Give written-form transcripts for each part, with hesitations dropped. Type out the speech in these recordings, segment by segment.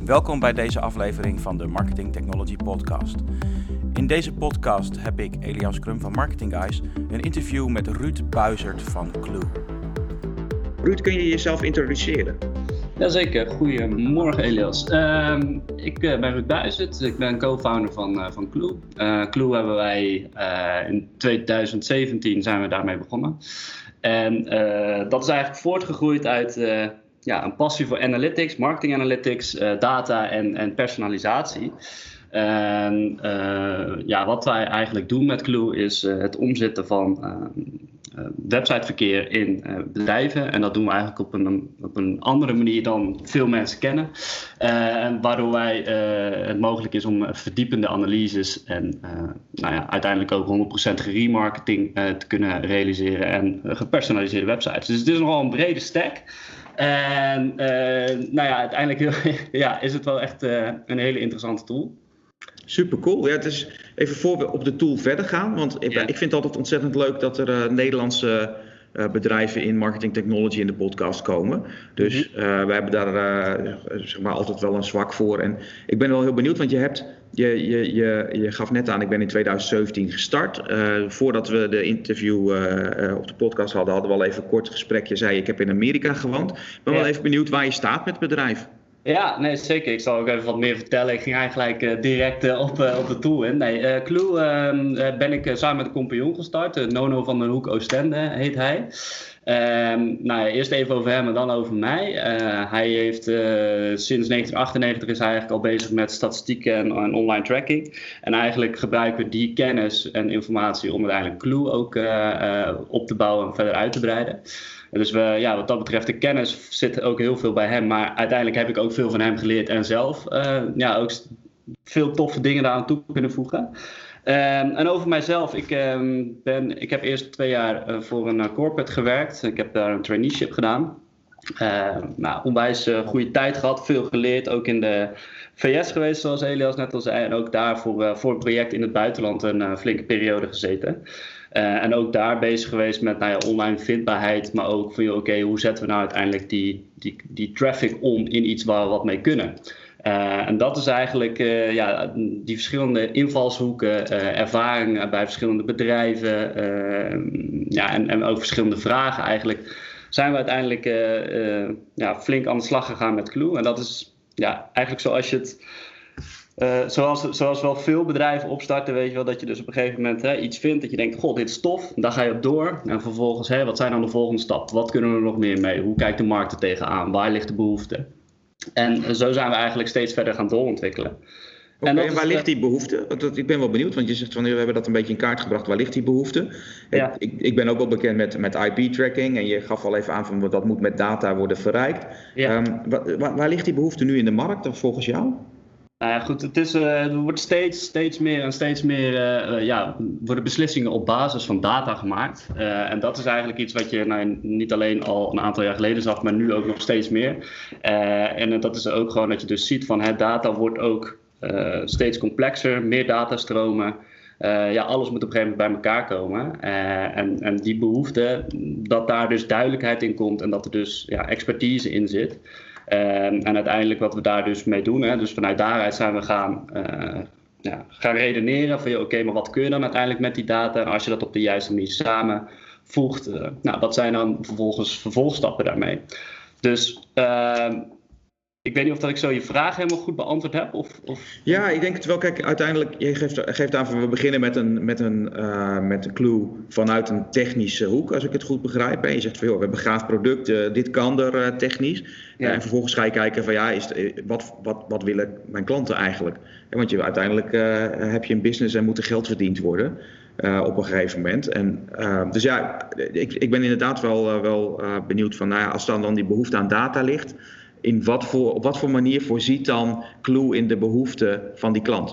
Welkom bij deze aflevering van de Marketing Technology Podcast. In deze podcast heb ik, Elias Krum van Marketing Guys, een interview met Ruud Buizert van Clue. Ruud, kun je jezelf introduceren? Jazeker, goedemorgen Elias. Ik ben Ruud Buizert, ik ben co-founder van Clue. Clue hebben wij in 2017 zijn we daarmee begonnen. En dat is eigenlijk voortgegroeid uit een passie voor analytics, marketing analytics, data en personalisatie. En wat wij eigenlijk doen met Clue is het omzetten van websiteverkeer in bedrijven. En dat doen we eigenlijk op een andere manier dan veel mensen kennen. Waardoor het mogelijk is om verdiepende analyses en uiteindelijk ook 100% remarketing te kunnen realiseren en gepersonaliseerde websites. Dus het is nogal een brede stack. En uiteindelijk is het wel echt een hele interessante tool. Super cool. Ja, het is even voor we op de tool verder gaan. Want ik vind het altijd ontzettend leuk dat er Nederlandse bedrijven in marketing technology in de podcast komen. Dus we hebben daar altijd wel een zwak voor. En ik ben wel heel benieuwd, want je gaf net aan, ik ben in 2017 gestart. Voordat we de interview op de podcast hadden we al even een kort gesprek. Je zei, ik heb in Amerika gewoond. Ik ben wel even benieuwd waar je staat met het bedrijf. Ja, nee, zeker. Ik zal ook even wat meer vertellen. Ik ging eigenlijk direct op de tool in. Clue ben ik samen met een compagnon gestart. Nono van den Hoek Oostende heet hij. Eerst even over hem en dan over mij. Hij heeft sinds 1998 is hij eigenlijk al bezig met statistieken en online tracking. En eigenlijk gebruiken we die kennis en informatie om uiteindelijk Clue ook op te bouwen en verder uit te breiden. Dus wat dat betreft, de kennis zit ook heel veel bij hem. Maar uiteindelijk heb ik ook veel van hem geleerd en zelf ook veel toffe dingen daaraan toe kunnen voegen. En over mijzelf, ik heb eerst 2 jaar voor een corporate gewerkt. Ik heb daar een traineeship gedaan. Onwijs goede tijd gehad, veel geleerd. Ook in de VS geweest, zoals Elias net al zei. En ook daar voor een project in het buitenland een flinke periode gezeten. En ook daar bezig geweest met online vindbaarheid, maar ook van hoe zetten we nou uiteindelijk die traffic om in iets waar we wat mee kunnen. En dat is eigenlijk die verschillende invalshoeken, ervaringen bij verschillende bedrijven en ook verschillende vragen eigenlijk, zijn we uiteindelijk flink aan de slag gegaan met Clue. En dat is eigenlijk zoals je het... Zoals wel veel bedrijven opstarten, weet je wel, dat je dus op een gegeven moment iets vindt dat je denkt, god, dit is tof, daar ga je op door. En vervolgens, wat zijn dan de volgende stappen? Wat kunnen we er nog meer mee? Hoe kijkt de markt er tegenaan? Waar ligt de behoefte? En zo zijn we eigenlijk steeds verder gaan doorontwikkelen. En waar ligt die behoefte? Ik ben wel benieuwd, want je zegt van we hebben dat een beetje in kaart gebracht. Waar ligt die behoefte? Ja. Ik ben ook wel bekend met IP-tracking en je gaf al even aan van dat moet met data worden verrijkt. Ja. Waar ligt die behoefte nu in de markt volgens jou? Er wordt steeds meer worden beslissingen op basis van data gemaakt. En dat is eigenlijk iets wat je niet alleen al een aantal jaar geleden zag, maar nu ook nog steeds meer. En dat is ook gewoon dat je dus ziet van data wordt ook steeds complexer, meer datastromen. Alles moet op een gegeven moment bij elkaar komen. En die behoefte, dat daar dus duidelijkheid in komt en dat er dus expertise in zit. En uiteindelijk wat we daar dus mee doen, dus vanuit daaruit zijn we gaan redeneren van maar wat kun je dan uiteindelijk met die data? En als je dat op de juiste manier samenvoegt, wat zijn dan vervolgens vervolgstappen daarmee? Dus ik weet niet of dat ik zo je vraag helemaal goed beantwoord heb. Ja, ik denk het wel. Kijk, uiteindelijk, je geeft aan van we beginnen met een Clue vanuit een technische hoek, als ik het goed begrijp. En je zegt van we hebben een gaaf product, dit kan er technisch. Ja. En vervolgens ga je kijken van wat willen mijn klanten eigenlijk? Want uiteindelijk heb je een business en moet er geld verdiend worden. Op een gegeven moment. En, ik ben inderdaad wel benieuwd van als dan die behoefte aan data ligt. Op wat voor manier voorziet dan Clue in de behoeften van die klant?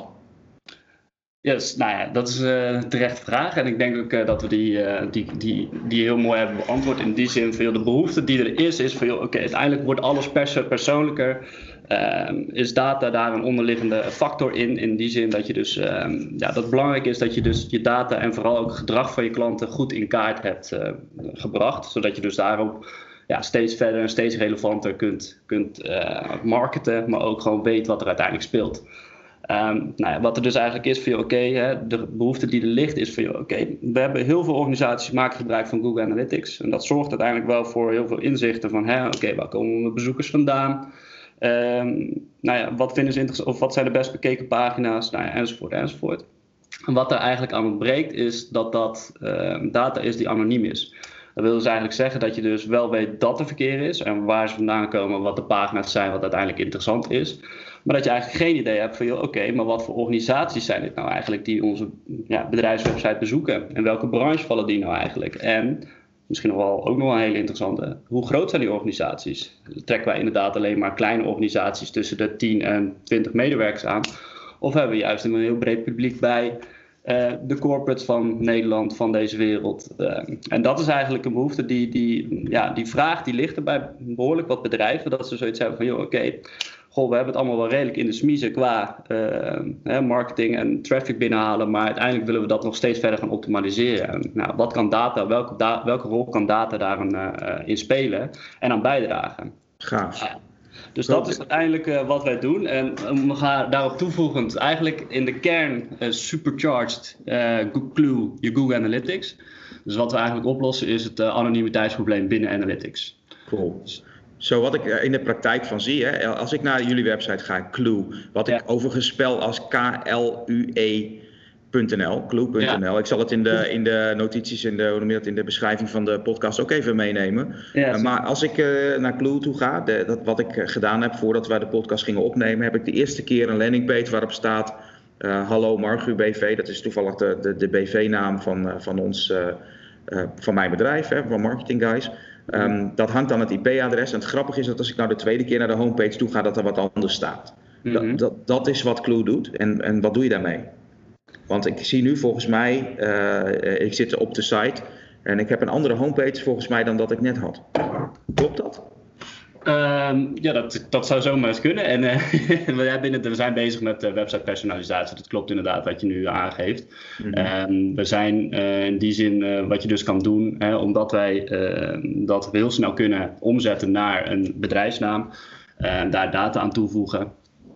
Yes, dat is een terechte vraag. En ik denk ook dat we die heel mooi hebben beantwoord. In die zin van de behoefte die er is van uiteindelijk wordt alles persoonlijker. Is data daar een onderliggende factor in die zin dat je dus dat het belangrijk is dat je dus je data en vooral ook het gedrag van je klanten goed in kaart hebt gebracht. Zodat je dus daarop steeds verder en steeds relevanter kunt marketen, maar ook gewoon weet wat er uiteindelijk speelt. Wat er dus eigenlijk is voor de behoefte die er ligt is voor we hebben heel veel organisaties maken gebruik van Google Analytics. En dat zorgt uiteindelijk wel voor heel veel inzichten van waar komen mijn bezoekers vandaan? Wat vinden ze interessant of wat zijn de best bekeken pagina's? Enzovoort. En wat er eigenlijk aan ontbreekt is dat data is die anoniem is. Dat wil dus eigenlijk zeggen dat je dus wel weet dat er verkeer is en waar ze vandaan komen, wat de pagina's zijn, wat uiteindelijk interessant is. Maar dat je eigenlijk geen idee hebt van, maar wat voor organisaties zijn dit nou eigenlijk die onze bedrijfswebsite bezoeken? En welke branche vallen die nou eigenlijk? En misschien ook nog wel een hele interessante, hoe groot zijn die organisaties? Trekken wij inderdaad alleen maar kleine organisaties tussen de 10 en 20 medewerkers aan? Of hebben we juist een heel breed publiek bij de corporates van Nederland, van deze wereld? En dat is eigenlijk een behoefte, die vraag die ligt er bij behoorlijk wat bedrijven, dat ze zoiets hebben van, we hebben het allemaal wel redelijk in de smiezen qua marketing en traffic binnenhalen, maar uiteindelijk willen we dat nog steeds verder gaan optimaliseren. En, wat kan data, welke rol kan data daarin in spelen en aan bijdragen? Gaaf. Dus dat is uiteindelijk wat wij doen. En we gaan daarop toevoegend eigenlijk in de kern supercharged Clue, je Google Analytics. Dus wat we eigenlijk oplossen is het anonimiteitsprobleem binnen Analytics. Cool. Zo wat ik in de praktijk van zie, als ik naar jullie website ga, Clue, wat ik overigens spel als KLUE.nl, Clue.nl. Ja. Ik zal het in de notities, in de beschrijving van de podcast ook even meenemen. Ja, maar als ik naar Clue toe ga, wat ik gedaan heb voordat wij de podcast gingen opnemen, heb ik de eerste keer een landingpage waarop staat Hallo Margu BV. Dat is toevallig de BV-naam van ons, van mijn bedrijf, van Marketing Guys. Dat hangt aan het IP-adres. En het grappige is dat als ik nou de tweede keer naar de homepage toe ga, dat er wat anders staat. Mm-hmm. Dat is wat Clue doet. En wat doe je daarmee? Want ik zie nu volgens mij, ik zit op de site en ik heb een andere homepage volgens mij dan dat ik net had. Klopt dat? Dat zou zomaar eens kunnen. En we zijn bezig met website personalisatie. Dat klopt inderdaad wat je nu aangeeft. Mm-hmm. We zijn in die zin wat je dus kan doen, omdat wij dat heel snel kunnen omzetten naar een bedrijfsnaam. Daar data aan toevoegen.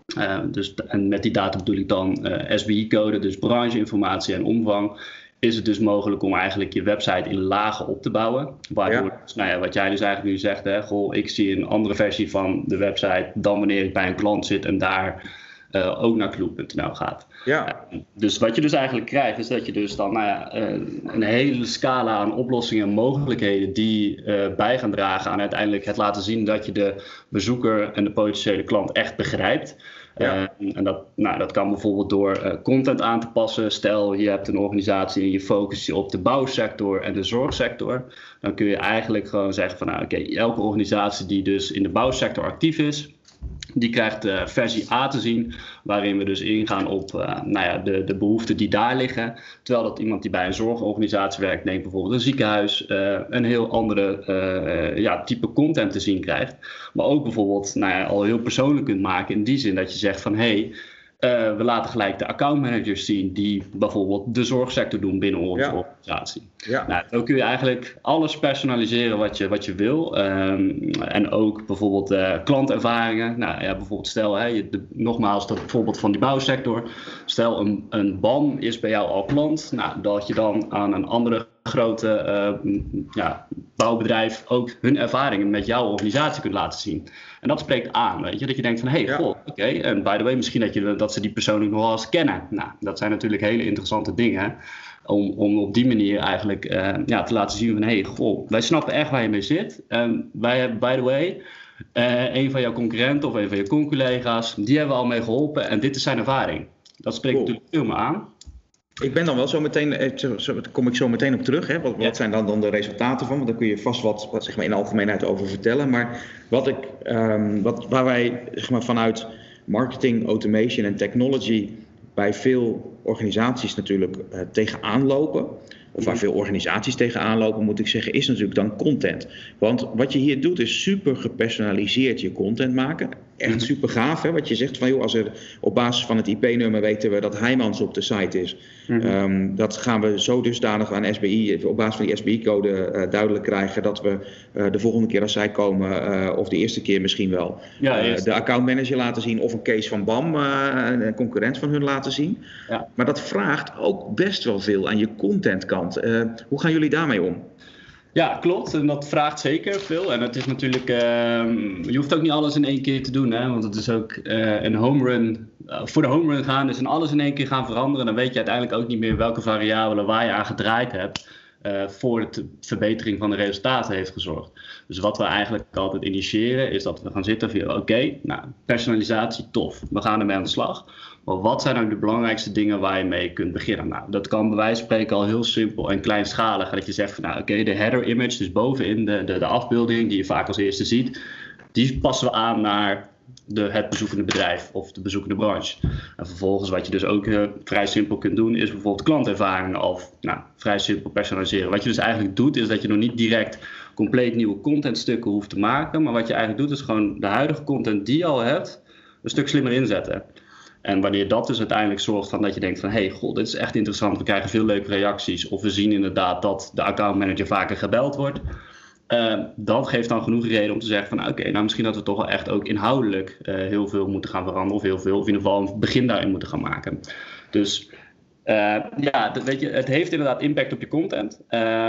En met die data bedoel ik dan SBI-code, dus brancheinformatie en omvang. Is het dus mogelijk om eigenlijk je website in lagen op te bouwen. Waardoor, wat jij dus eigenlijk nu zegt, ik zie een andere versie van de website dan wanneer ik bij een klant zit en daar ook naar Clue.nl gaat. Ja. Dus wat je dus eigenlijk krijgt, is dat je dus dan een hele scala aan oplossingen en mogelijkheden die bij gaan dragen aan uiteindelijk het laten zien dat je de bezoeker en de potentiële klant echt begrijpt. Ja. En dat kan bijvoorbeeld door content aan te passen. Stel, je hebt een organisatie en je focust je op de bouwsector en de zorgsector. Dan kun je eigenlijk gewoon zeggen van elke organisatie die dus in de bouwsector actief is, die krijgt versie A te zien, waarin we dus ingaan op de behoeften die daar liggen. Terwijl dat iemand die bij een zorgorganisatie werkt, neemt bijvoorbeeld een ziekenhuis, een heel andere type content te zien krijgt. Maar ook bijvoorbeeld al heel persoonlijk kunt maken in die zin dat je zegt van we laten gelijk de accountmanagers zien die bijvoorbeeld de zorgsector doen binnen onze organisatie. Ja. Dan kun je eigenlijk alles personaliseren wat je wil. En ook bijvoorbeeld klantervaringen. Bijvoorbeeld stel, nogmaals dat voorbeeld van die bouwsector. Stel een BAM is bij jou al klant. Dat je dan aan een andere grote bouwbedrijf ook hun ervaringen met jouw organisatie kunt laten zien. En dat spreekt aan, weet je, dat je denkt van en by the way, misschien dat ze die persoon ook nog wel eens kennen. Dat zijn natuurlijk hele interessante dingen om op die manier eigenlijk te laten zien van wij snappen echt waar je mee zit. Wij hebben, by the way, een van jouw concurrenten of een van je conculega's, die hebben we al mee geholpen en dit is zijn ervaring. Dat spreekt natuurlijk veel meer aan. Ik ben dan wel zo meteen, kom ik zo meteen op terug. Wat zijn dan de resultaten van? Want daar kun je vast wat zeg maar in de algemeenheid over vertellen. Maar waar wij zeg maar, vanuit marketing, automation en technology bij veel organisaties natuurlijk tegenaan lopen. Of waar veel organisaties tegenaan lopen, moet ik zeggen, is natuurlijk dan content. Want wat je hier doet is super gepersonaliseerd je content maken. echt super gaaf, hè? Wat je zegt van, joh, als er op basis van het IP-nummer weten we dat Heijmans op de site is. Dat gaan we zo dusdanig aan SBI, op basis van die SBI-code duidelijk krijgen dat we de volgende keer als zij komen, of de eerste keer misschien wel, de accountmanager laten zien of een case van BAM, een concurrent van hun laten zien. Ja. Maar dat vraagt ook best wel veel aan je contentkant. Hoe gaan jullie daarmee om? Ja, klopt. En dat vraagt zeker veel. En het is natuurlijk, je hoeft ook niet alles in één keer te doen, hè? Want het is ook een home run. Voor de home run gaan, dus en alles in één keer gaan veranderen. Dan weet je uiteindelijk ook niet meer welke variabelen waar je aan gedraaid hebt. Voor de verbetering van de resultaten heeft gezorgd. Dus wat we eigenlijk altijd initiëren is dat we gaan zitten van oké, personalisatie tof, we gaan ermee aan de slag. Maar wat zijn nou de belangrijkste dingen waar je mee kunt beginnen? Nou, dat kan bij wijze van spreken al heel simpel en kleinschalig. Dat je zegt van de header image, dus bovenin de afbeelding die je vaak als eerste ziet, die passen we aan naar het bezoekende bedrijf of de bezoekende branche. En vervolgens wat je dus ook vrij simpel kunt doen is bijvoorbeeld klantervaringen of vrij simpel personaliseren. Wat je dus eigenlijk doet is dat je nog niet direct compleet nieuwe contentstukken hoeft te maken, maar wat je eigenlijk doet is gewoon de huidige content die je al hebt een stuk slimmer inzetten. En wanneer dat dus uiteindelijk zorgt van dat je denkt van dit is echt interessant, we krijgen veel leuke reacties of we zien inderdaad dat de accountmanager vaker gebeld wordt. Dat geeft dan genoeg reden om te zeggen van misschien dat we toch wel echt ook inhoudelijk heel veel moeten gaan veranderen of in ieder geval een begin daarin moeten gaan maken. Dus weet je, het heeft inderdaad impact op je content.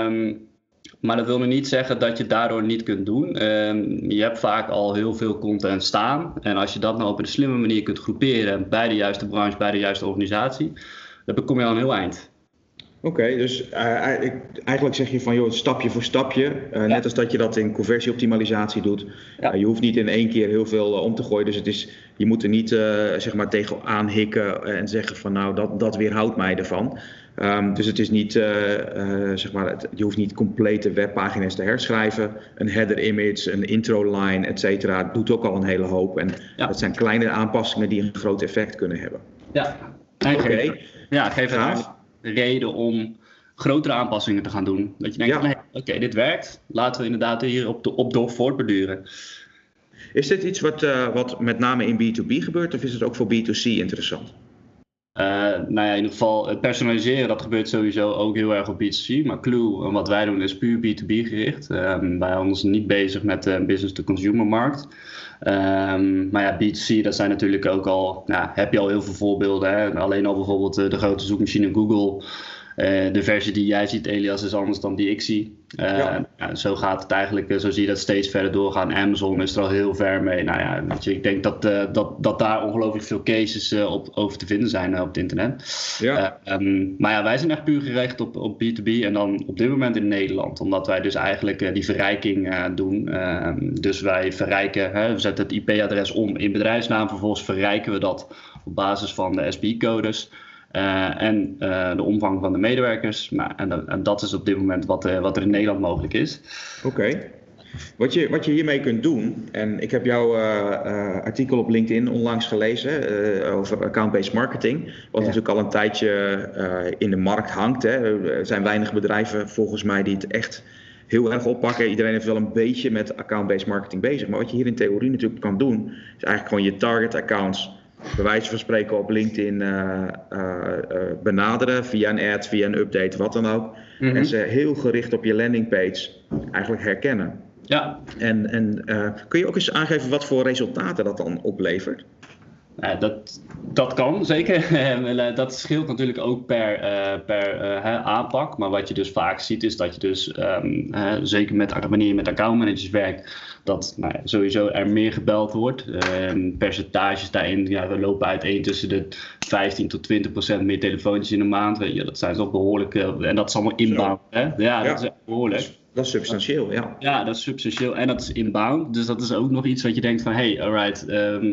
Maar dat wil nog niet zeggen dat je daardoor niet kunt doen. Je hebt vaak al heel veel content staan. En als je dat nou op een slimme manier kunt groeperen bij de juiste branche, bij de juiste organisatie, dan kom je al een heel eind. Oké, dus eigenlijk zeg je van stapje voor stapje. Net als dat je dat in conversieoptimalisatie doet. Ja. Je hoeft niet in één keer heel veel om te gooien. Dus je moet er niet tegenaan hikken en zeggen van dat weerhoudt mij ervan. Dus het is niet, je hoeft niet complete webpagina's te herschrijven. Een header image, een intro line, et cetera, doet ook al een hele hoop. En dat zijn kleine aanpassingen die een groot effect kunnen hebben. Ja, geef het reden om grotere aanpassingen te gaan doen. Dat je denkt dit werkt. Laten we inderdaad hier op voortborduren. Is dit iets wat met name in B2B gebeurt of is het ook voor B2C interessant? In ieder geval het personaliseren, dat gebeurt sowieso ook heel erg op B2C. Maar Clue, en wat wij doen, is puur B2B gericht. Wij houden ons niet bezig met de business-to-consumer markt. Maar B2C, dat zijn natuurlijk ook al, heb je al heel veel voorbeelden. Hè? Alleen al bijvoorbeeld de grote zoekmachine Google. De versie die jij ziet, Elias, is anders dan die ik zie. Zo gaat het eigenlijk, zo zie je dat steeds verder doorgaan. Amazon is er al heel ver mee. Ik denk dat daar ongelooflijk veel cases over te vinden zijn op het internet. Ja. Maar wij zijn echt puur gericht op B2B en dan op dit moment in Nederland. Omdat wij dus eigenlijk die verrijking doen. Dus wij verrijken, we zetten het IP-adres om in bedrijfsnaam. Vervolgens verrijken we dat op basis van de SBI-codes. En de omvang van de medewerkers. En dat is op dit moment wat er in Nederland mogelijk is. Oké. Wat je hiermee kunt doen, en ik heb jouw artikel op LinkedIn onlangs gelezen over account-based marketing, wat natuurlijk al een tijdje in de markt hangt. Hè. Er zijn weinig bedrijven volgens mij die het echt heel erg oppakken. Iedereen heeft wel een beetje met account-based marketing bezig. Maar wat je hier in theorie natuurlijk kan doen, is eigenlijk gewoon je target accounts bij wijze van spreken op LinkedIn benaderen via een ad, via een update, wat dan ook. Mm-hmm. En ze heel gericht op je landingpage eigenlijk herkennen. Ja. En kun je ook eens aangeven wat voor resultaten dat dan oplevert? Dat kan, zeker. Dat scheelt natuurlijk ook per aanpak. Maar wat je dus vaak ziet is dat je dus, zeker wanneer je met accountmanagers werkt, dat sowieso er meer gebeld wordt. Percentages daarin we lopen uiteen tussen de 15 tot 20% meer telefoontjes in de maand. Dat zijn toch behoorlijk. En dat is allemaal inbound. Hè? Ja, dat is echt behoorlijk. Dat is substantieel, ja. Ja, dat is substantieel en dat is inbound. Dus dat is ook nog iets wat je denkt van, alright,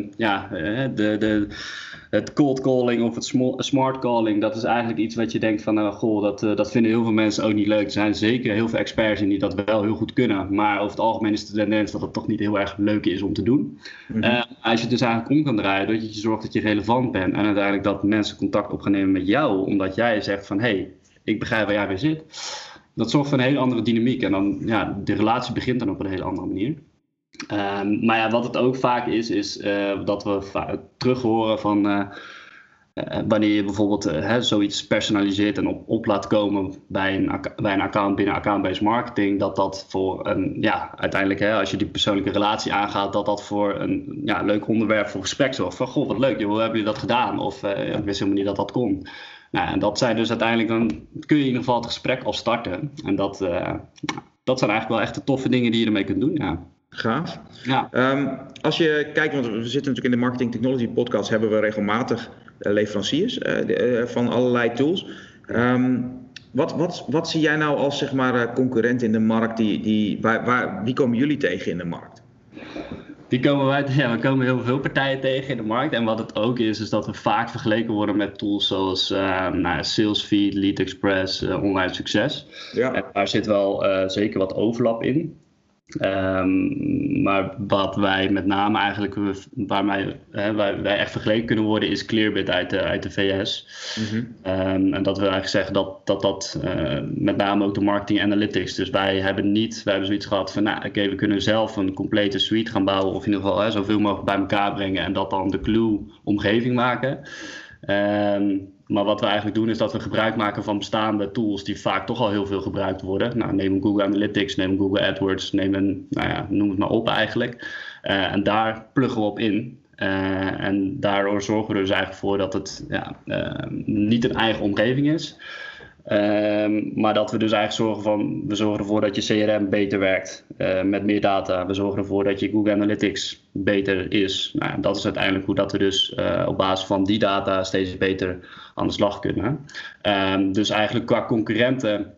het cold calling of het smart calling, dat is eigenlijk iets wat je denkt van, dat vinden heel veel mensen ook niet leuk. Er zijn zeker heel veel experts in die dat wel heel goed kunnen, maar over het algemeen is de tendens dat het toch niet heel erg leuk is om te doen. Mm-hmm. Als je het dus eigenlijk om kan draaien, dat je zorgt dat je relevant bent en uiteindelijk dat mensen contact op gaan nemen met jou, omdat jij zegt van, ik begrijp waar jij weer zit. Dat zorgt voor een hele andere dynamiek en dan, de relatie begint dan op een hele andere manier. Maar ja, wat het ook vaak is dat we terug horen van wanneer je bijvoorbeeld zoiets personaliseert en op laat komen bij een account binnen account-based marketing, dat voor uiteindelijk als je die persoonlijke relatie aangaat, dat voor een leuk onderwerp voor gesprek zorgt. Van goh, wat leuk, hoe hebben jullie dat gedaan? Of ik wist helemaal niet dat kon. Nou, en dat zijn dus uiteindelijk, dan kun je in ieder geval het gesprek al starten. En dat zijn eigenlijk wel echt de toffe dingen die je ermee kunt doen, ja. Gaaf. Ja. Als je kijkt, want we zitten natuurlijk in de Marketing Technology podcast, hebben we regelmatig leveranciers van allerlei tools. Wat zie jij nou als zeg maar concurrent in de markt? Wie komen jullie tegen in de markt? We komen heel veel partijen tegen in de markt. En wat het ook is dat we vaak vergeleken worden met tools zoals Salesfeed, Lead Express, Online Succes. Ja. En daar zit wel zeker wat overlap in. Maar wat wij met name eigenlijk, waarmee wij echt vergeleken kunnen worden, is Clearbit uit de VS. Mm-hmm. En dat wil eigenlijk zeggen dat met name ook de marketing analytics. Dus wij hebben zoiets gehad van, we kunnen zelf een complete suite gaan bouwen, of in ieder geval zoveel mogelijk bij elkaar brengen en dat dan de Clue-omgeving maken. Maar wat we eigenlijk doen is dat we gebruik maken van bestaande tools die vaak toch al heel veel gebruikt worden. Nou, neem een Google Analytics, neem een Google AdWords, noem het maar op eigenlijk. En daar pluggen we op in. En daardoor zorgen we er dus eigenlijk voor dat het niet een eigen omgeving is. Maar dat we dus eigenlijk zorgen ervoor dat je CRM beter werkt met meer data. We zorgen ervoor dat je Google Analytics beter is. Nou, dat is uiteindelijk hoe dat we dus op basis van die data steeds beter aan de slag kunnen. Dus eigenlijk qua concurrenten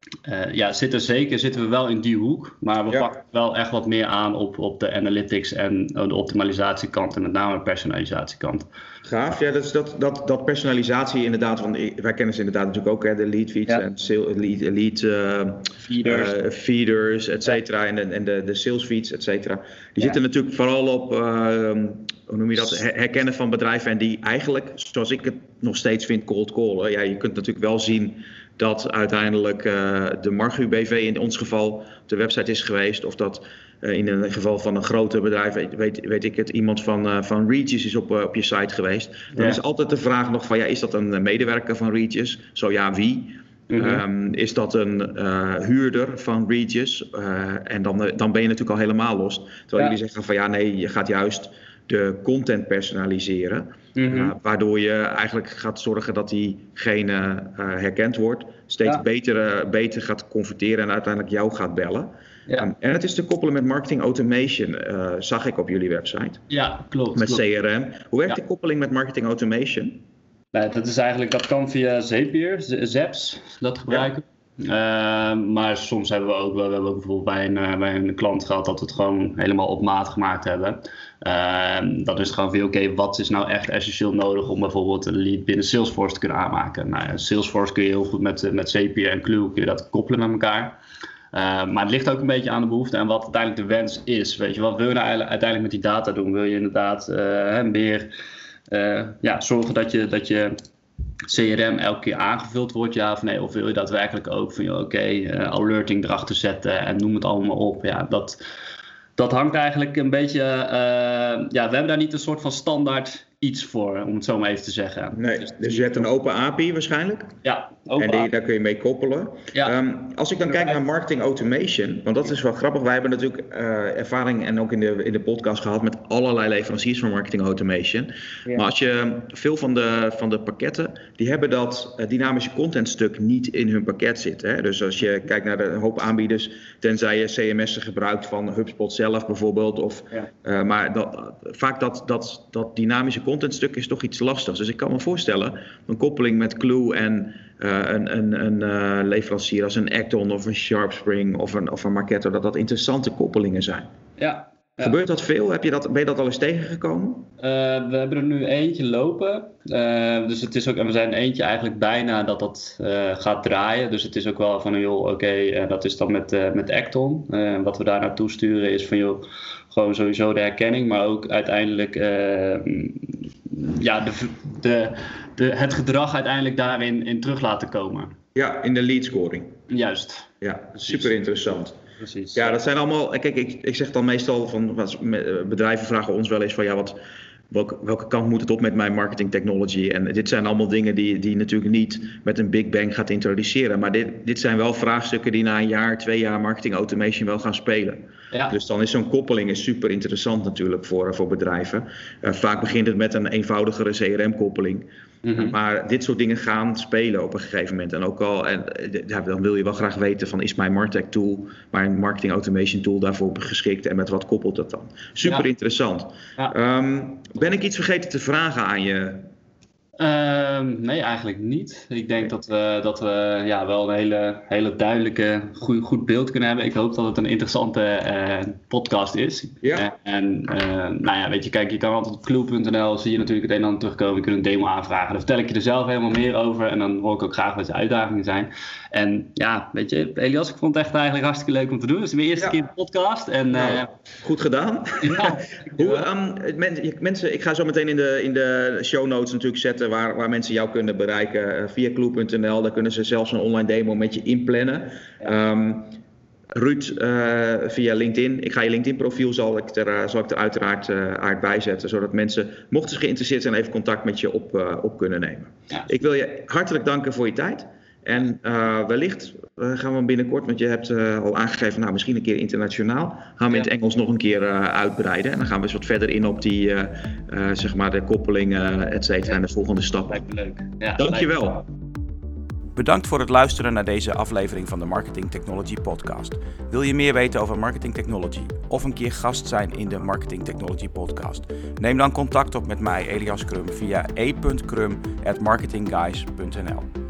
zitten we wel in die hoek. Maar we pakken wel echt wat meer aan op de analytics en de optimalisatiekant en met name de personalisatiekant. Gaaf, ja, dat personalisatie inderdaad, want wij kennen ze inderdaad natuurlijk ook, de lead feeds en lead feeders, et cetera, en de sales feeds, et cetera. Die zitten natuurlijk vooral op, hoe noem je dat, herkennen van bedrijven en die eigenlijk, zoals ik het nog steeds vind, cold callen. Ja, je kunt natuurlijk wel zien dat uiteindelijk de Margu BV in ons geval op de website is geweest, of dat in een geval van een grote bedrijf, weet ik het, iemand van Regis is op je site geweest. Dan is altijd de vraag nog van, is dat een medewerker van Regis? Zo ja, wie? Mm-hmm. Is dat een huurder van Regis? En dan ben je natuurlijk al helemaal los. Terwijl jullie zeggen van, nee, je gaat juist de content personaliseren. Mm-hmm. Waardoor je eigenlijk gaat zorgen dat diegene herkend wordt. Steeds beter gaat converteren en uiteindelijk jou gaat bellen. Ja. En het is te koppelen met marketing automation, zag ik op jullie website. Ja, klopt. Met CRM. Hoe werkt de koppeling met marketing automation? Dat kan via Zapier, Zaps, dat gebruiken. Maar soms hebben we ook bijvoorbeeld bij een klant gehad dat we het gewoon helemaal op maat gemaakt hebben. Dat is gewoon van wat is nou echt essentieel nodig om bijvoorbeeld een lead binnen Salesforce te kunnen aanmaken. Salesforce kun je heel goed met Zapier en Clue kun je dat koppelen met elkaar. Maar het ligt ook een beetje aan de behoefte en wat uiteindelijk de wens is. Weet je, wat wil je nou uiteindelijk met die data doen? Wil je inderdaad meer zorgen dat je CRM elke keer aangevuld wordt, ja of nee? Of wil je daadwerkelijk ook van alerting erachter zetten en noem het allemaal op? Ja, dat hangt eigenlijk een beetje. We hebben daar niet een soort van standaard iets voor, om het zo maar even te zeggen. Nee, dus je hebt een open API waarschijnlijk. Ja, open en daar kun je mee koppelen. Ja. Als ik dan kijk naar marketing automation, want dat is wel grappig. Wij hebben natuurlijk ervaring en ook in de podcast gehad met allerlei leveranciers van marketing automation. Ja. Maar als je veel van de pakketten, die hebben dat dynamische contentstuk niet in hun pakket zitten. Hè? Dus als je kijkt naar de hoop aanbieders, tenzij je CMS'en gebruikt van HubSpot zelf bijvoorbeeld. Maar vaak dat dynamische contentstuk is toch iets lastigs. Dus ik kan me voorstellen, een koppeling met Clue en een leverancier als een Acton of een SharpSpring of een Marketo, dat interessante koppelingen zijn. Ja. Gebeurt dat veel? Ben je dat al eens tegengekomen? We hebben er nu eentje lopen. Dus het is ook, en we zijn eentje eigenlijk bijna dat gaat draaien. Dus het is ook wel van dat is dan met Acton. Wat we daar naartoe sturen is van gewoon sowieso de herkenning, maar ook uiteindelijk het gedrag uiteindelijk daarin terug laten komen. Ja, in de lead scoring. Juist. Ja, super interessant. Precies. Ja, dat zijn allemaal... Kijk, ik zeg dan meestal van... Bedrijven vragen ons wel eens van... welke kant moet het op met mijn marketing technology? En dit zijn allemaal dingen die natuurlijk niet met een big bang gaat introduceren. Maar dit zijn wel vraagstukken die na 1 jaar, 2 jaar marketing automation wel gaan spelen. Ja. Dus dan is zo'n koppeling super interessant natuurlijk voor bedrijven. Vaak begint het met een eenvoudigere CRM-koppeling. Mm-hmm. Maar dit soort dingen gaan spelen op een gegeven moment. En ook al, dan wil je wel graag weten van is mijn MarTech tool, mijn marketing automation tool daarvoor geschikt en met wat koppelt dat dan? Super interessant. Ja. Ben ik iets vergeten te vragen aan je? Nee, eigenlijk niet. Ik denk dat we wel een hele duidelijke, goed beeld kunnen hebben. Ik hoop dat het een interessante podcast is. Ja. Weet je, kijk, je kan altijd op clue.nl zie je natuurlijk het een en ander terugkomen. Je kunt een demo aanvragen. Dan vertel ik je er zelf helemaal meer over. En dan hoor ik ook graag wat de uitdagingen zijn. En ja, weet je, Elias, ik vond het echt eigenlijk hartstikke leuk om te doen. Het is mijn eerste keer in de podcast. En, goed gedaan. Ja, mensen, ik ga zo meteen in de show notes natuurlijk zetten waar mensen jou kunnen bereiken. Via clue.nl, daar kunnen ze zelfs een online demo met je inplannen. Ruud, via LinkedIn. Ik ga je LinkedIn profiel zal ik er uiteraard bij zetten. Zodat mensen, mochten ze geïnteresseerd zijn, even contact met je op kunnen nemen. Ja. Ik wil je hartelijk danken voor je tijd. En wellicht gaan we binnenkort, want je hebt al aangegeven, misschien een keer internationaal, gaan we in het Engels nog een keer uitbreiden. En dan gaan we eens wat verder in op die, de koppeling, et cetera, en de volgende stappen. Lijkt me leuk. Ja, dankjewel. Bedankt voor het luisteren naar deze aflevering van de Marketing Technology Podcast. Wil je meer weten over marketing technology of een keer gast zijn in de Marketing Technology Podcast? Neem dan contact op met mij, Elias Krum, via e.krum@marketingguys.nl.